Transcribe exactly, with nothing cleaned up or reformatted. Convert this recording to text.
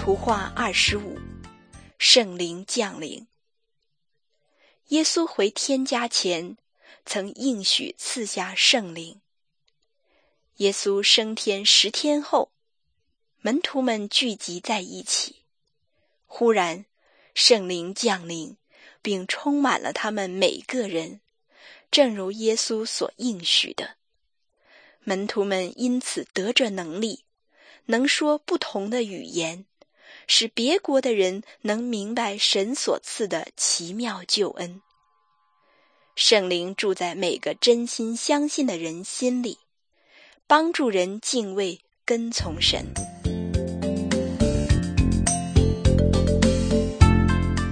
图画二十五，圣灵降临。耶稣回天家前，曾应许赐下圣灵。耶稣升天十天后，门徒们聚集在一起，忽然圣灵降临，并充满了他们每个人，正如耶稣所应许的。门徒们因此得着能力，能说不同的语言，使别国的人能明白神所赐的奇妙救恩。圣灵住在每个真心相信的人心里，帮助人敬畏跟从神。